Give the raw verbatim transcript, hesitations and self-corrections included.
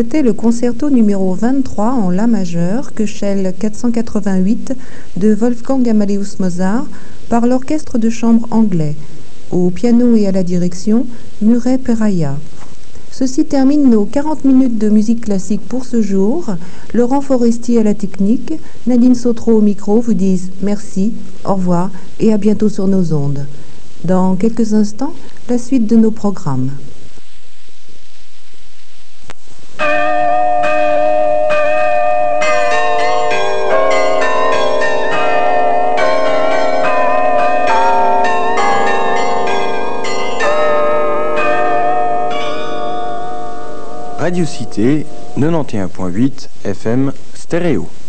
C'était le concerto numéro vingt-trois en La majeur, Köchel quatre cent quatre-vingt-huit de Wolfgang Amadeus Mozart par l'orchestre de chambre anglais. Au piano et à la direction, Murray Peraya. Ceci termine nos quarante minutes de musique classique pour ce jour. Laurent Forestier à la technique, Nadine Sautreau au micro vous disent merci, au revoir et à bientôt sur nos ondes. Dans quelques instants, la suite de nos programmes. Radio Cité, quatre-vingt-onze point huit F M stéréo.